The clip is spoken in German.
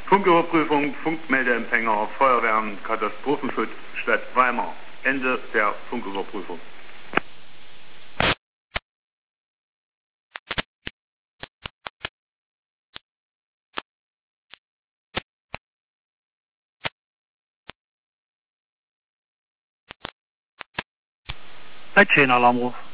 Funküberprüfung, Funkmeldeempfänger, Feuerwehren, Katastrophenschutz, Stadt Weimar. Ende der Funküberprüfung. Ein 10-Alarmruf.